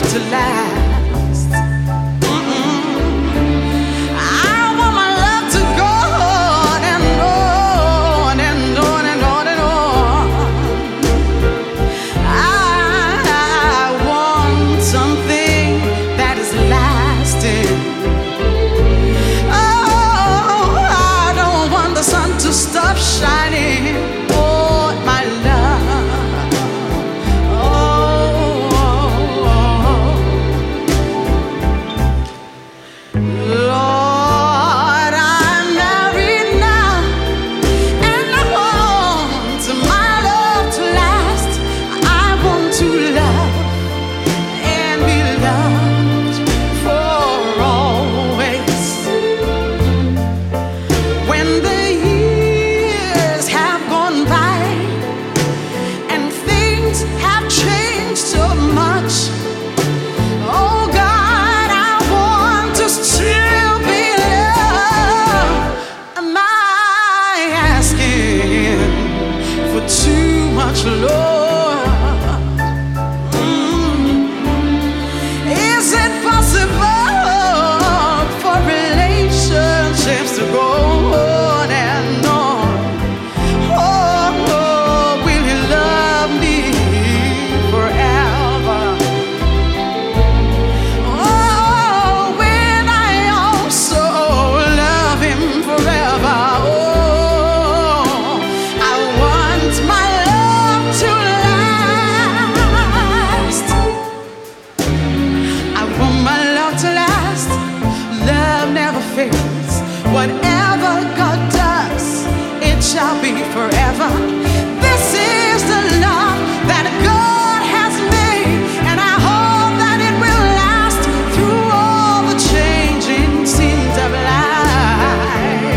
to last. I want my love to go on and on and on and on and on. I want something that is lasting. Oh, I don't want the sun to stop shining. Oh, my love. Lord, I'm married now, and I want my love to last. I want to love and be loved for always. When the years have gone by and things have changed so much, oh God, I want to still be loved. Am I asking for too much, Lord? Is it possible for relationships to go on and on? Oh, will you love me forever? Oh, when I also love him forever. Oh, I want my love to last. I want my love to last. Love never fails. Whatever God does, it shall be forever. This is the love that God has made, and I hope that it will last through all the changing seasons of life.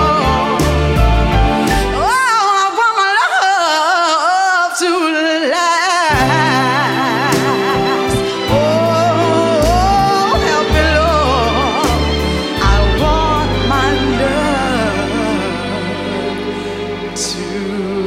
Oh, I want my love to last. Oh, help me, Lord. I want my love to